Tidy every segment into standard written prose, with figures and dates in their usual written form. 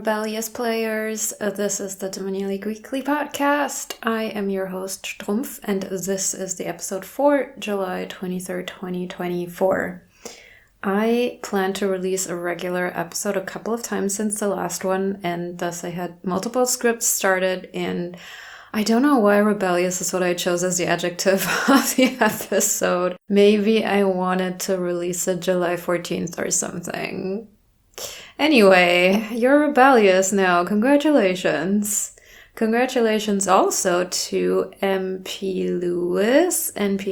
rebellious players. This is the Dominion League Weekly Podcast. I am your host, Strumpf, and this is the episode for July 23rd, 2024. I plan to release a regular episode a couple of times since the last one, and thus I had multiple scripts started, and I don't know why rebellious is what I chose as the adjective of the episode. Maybe I wanted to release it July 14th or something. Anyway, you're rebellious now. Congratulations. Congratulations also to MP Lewis,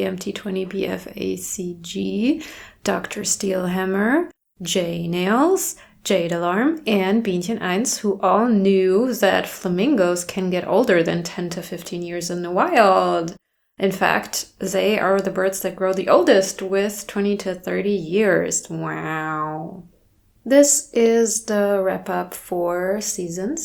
NPMT20BFACG, Dr. Steelhammer, J Nails, Jade Alarm, and Bienchen 1, who all knew that flamingos can get older than 10 to 15 years in the wild. In fact, they are the birds that grow the oldest with 20 to 30 years. Wow. This is the wrap-up for season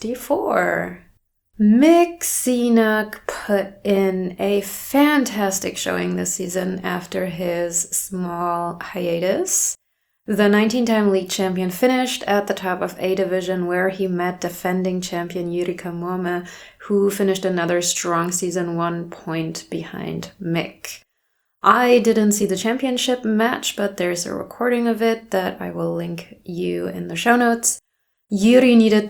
64. Mick Cenac put in a fantastic showing this season after his small hiatus. The 19-time league champion finished at the top of A division where he met defending champion Yurika Muame, who finished another strong season 1 point behind Mick. I didn't see the championship match, but there's a recording of it that I will link you in the show notes. Yuri needed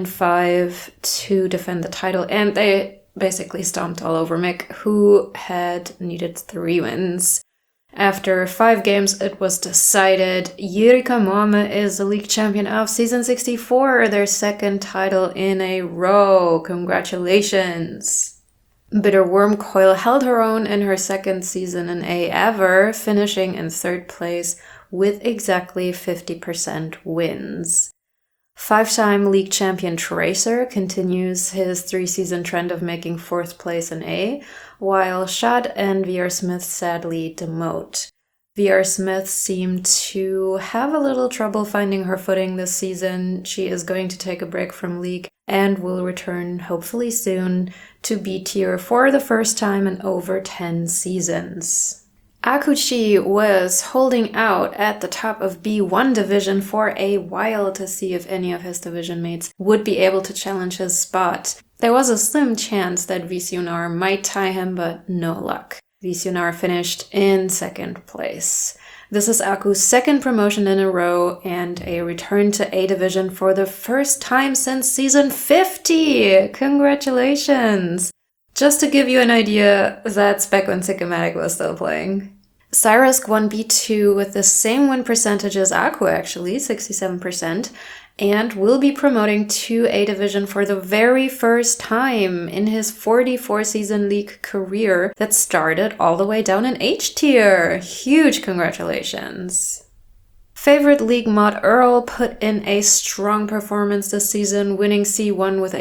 3.5 to defend the title, and they basically stomped all over Mick, who had needed 3 wins. After 5 games, it was decided Yurika Muame is the league champion of season 64, their second title in a row. Congratulations! Bitter Worm Coil held her own in her second season in A ever, finishing in 3rd place with exactly 50% wins. 5-time league champion Tracer continues his 3-season trend of making 4th place in A, while Shad and VR Smith sadly demote. VR Smith seemed to have a little trouble finding her footing this season. She is going to take a break from League and will return hopefully soon to B tier for the first time in over 10 seasons. Akuchi was holding out at the top of B1 division for a while to see if any of his division mates would be able to challenge his spot. There was a slim chance that Visionar might tie him, but no luck. Visionar finished in 2nd place. This is Aku's 2nd promotion in a row and a return to A division for the first time since season 50! Congratulations! Just to give you an idea, that's back when Sycomatic was still playing. Cyrusk won B2 with the same win percentage as Aku actually, 67%, and will be promoting to A division for the very first time in his 44-season league career that started all the way down in H tier. Huge congratulations. Favorite league mod Earl put in a strong performance this season, winning C1 with a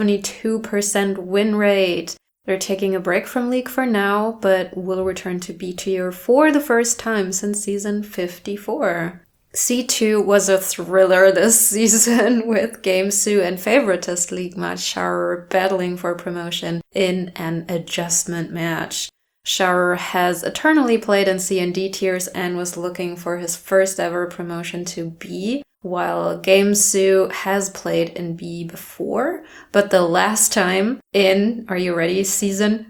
72% win rate. They're taking a break from League for now, but will return to B tier for the first time since season 54. C2 was a thriller this season with Gamesu and favoritist League mod Shower battling for promotion in an adjustment match. Shower has eternally played in C and D tiers and was looking for his first ever promotion to B, while Gamesu has played in B before, but the last time in, are you ready, season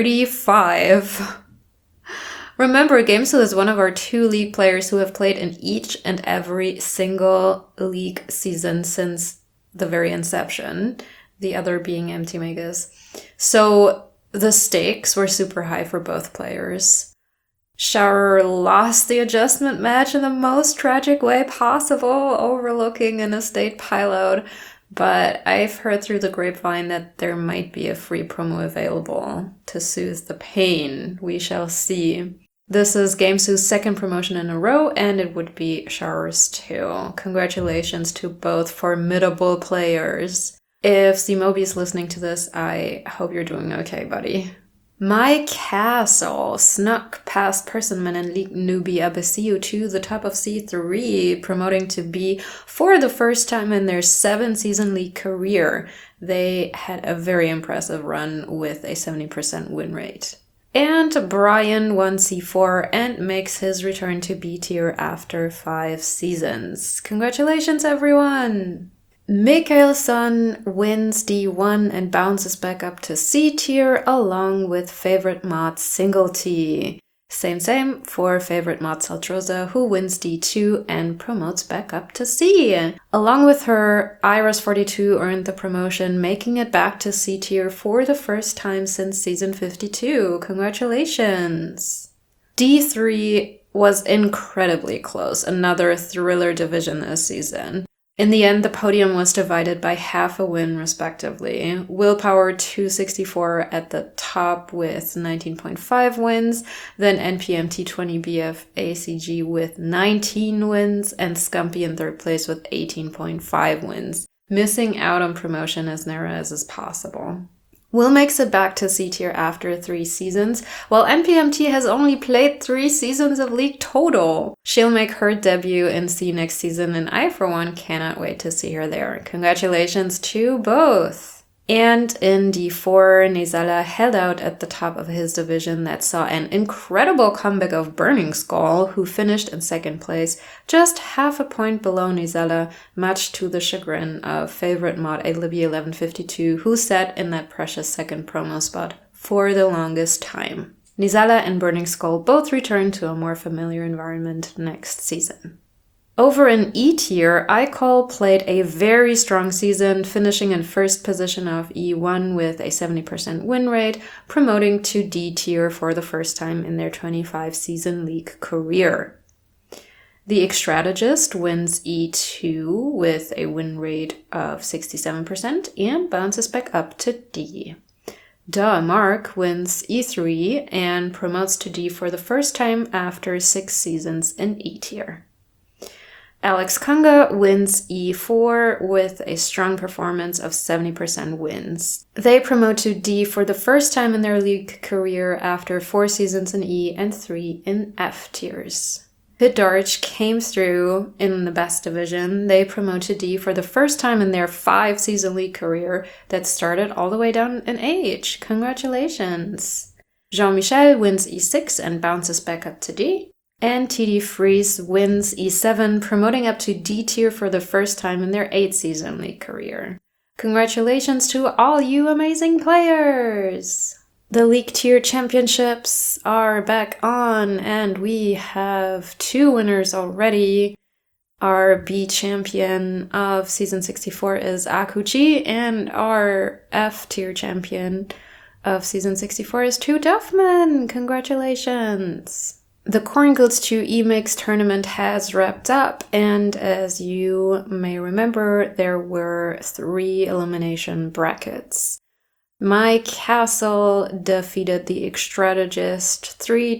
35. Remember, Gamesu is one of our 2 league players who have played in each and every single league season since the very inception, the other being MT Megas. So the stakes were super high for both players. Shower lost the adjustment match in the most tragic way possible, overlooking an estate pilout, but I've heard through the grapevine that there might be a free promo available to soothe the pain. We shall see. This is Gamesu's 2nd promotion in a row, and it would be Shower's too. Congratulations to both formidable players. If Zmobi is listening to this, I hope you're doing okay, buddy. My Castle snuck past Personman and League newbie Abesiu to the top of C3, promoting to B for the first time in their 7-season league career. They had a very impressive run with a 70% win rate. And Brian won C4 and makes his return to B tier after 5 seasons. Congratulations, everyone! Mikaelsson wins D1 and bounces back up to C tier along with favorite mod Singlety. Same for favorite mod Saltrosa, who wins D2 and promotes back up to C. Along with her, Iris42 earned the promotion, making it back to C tier for the first time since season 52. Congratulations! D3 was incredibly close, another thriller division this season. In the end, the podium was divided by half a win, respectively. Willpower 264 at the top with 19.5 wins, then NPMT 20BF ACG with 19 wins, and Scumpy in third place with 18.5 wins, missing out on promotion as narrow as is possible. Will makes it back to C tier after 3 seasons, while NPMT has only played 3 seasons of League total. She'll make her debut in C next season, and I, for one, cannot wait to see her there. Congratulations to both! And in D4, Nizala held out at the top of his division that saw an incredible comeback of Burning Skull, who finished in second place, just half a point below Nizala, much to the chagrin of favorite mod Libby1152, who sat in that precious second promo spot for the longest time. Nizala and Burning Skull both return to a more familiar environment next season. Over in E tier, iCall played a very strong season, finishing in first position of E1 with a 70% win rate, promoting to D tier for the first time in their 25-season league career. The Strategist wins E2 with a win rate of 67% and bounces back up to D. Mark wins E3 and promotes to D for the first time after 6 seasons in E tier. Alex Kanga wins E4 with a strong performance of 70% wins. They promote to D for the first time in their league career after 4 seasons in E and 3 in F tiers. Hidarch came through in the best division. They promote to D for the first time in their 5-season league career that started all the way down in H. Congratulations! Jean-Michel wins E6 and bounces back up to D. And TD Freeze wins E7, promoting up to D tier for the first time in their 8-season league career. Congratulations to all you amazing players! The League Tier Championships are back on, and we have 2 winners already. Our B champion of Season 64 is Akuchi, and our F Tier champion of Season 64 is 2 Duffman! Congratulations! The Corngills 2 EMIX tournament has wrapped up, and as you may remember, there were 3 elimination brackets. My Castle defeated the Strategist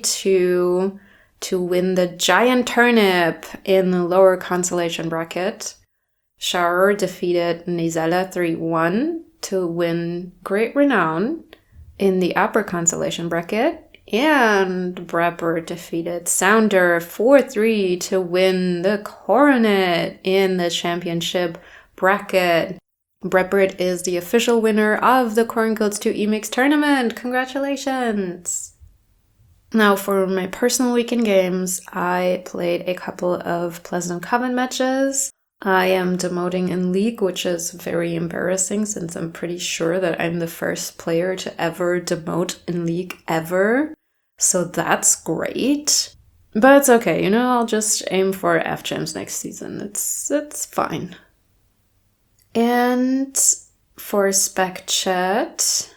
3-2 to win the Giant Turnip in the lower consolation bracket. Shar defeated Nizala 3-1 to win Great Renown in the upper consolation bracket. And Brepper defeated Sounder 4-3 to win the Coronet in the championship bracket. Brepper is the official winner of the Corngills 2 EMIX tournament. Congratulations! Now for my personal weekend games, I played a couple of Pleasant Coven matches. I am demoting in League, which is very embarrassing since I'm pretty sure that I'm the first player to ever demote in League ever. So that's great. But it's okay, I'll just aim for F-Gems next season. It's fine. And for Spec Chat,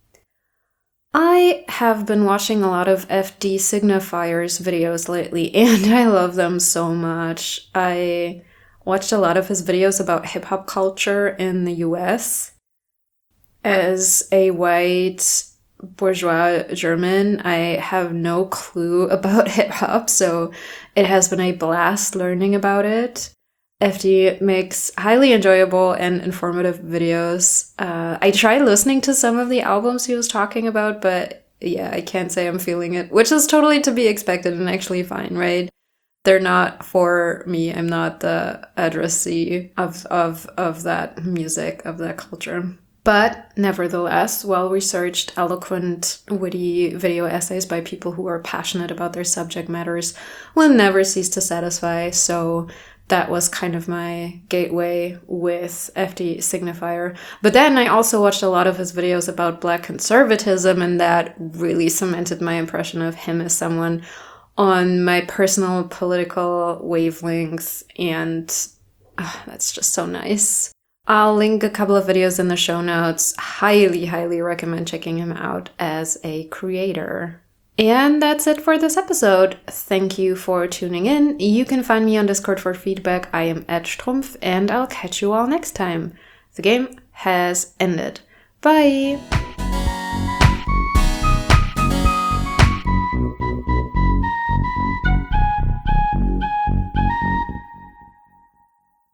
I have been watching a lot of FD Signifiers videos lately, and I love them so much. I watched a lot of his videos about hip-hop culture in the US. As a white bourgeois German, I have no clue about hip-hop, so it has been a blast learning about it. FD makes highly enjoyable and informative videos. I tried listening to some of the albums he was talking about, but yeah, I can't say I'm feeling it, which is totally to be expected and actually fine, right? They're not for me. I'm not the addressee of that music, of that culture. But nevertheless, well-researched, eloquent, witty video essays by people who are passionate about their subject matters will never cease to satisfy. So that was kind of my gateway with FD Signifier. But then I also watched a lot of his videos about Black conservatism, and that really cemented my impression of him as someone on my personal political wavelengths, and that's just so nice. I'll link a couple of videos in the show notes. Highly, highly recommend checking him out as a creator. And that's it for this episode. Thank you for tuning in. You can find me on Discord for feedback. I am @Strumpf, and I'll catch you all next time. The game has ended. Bye!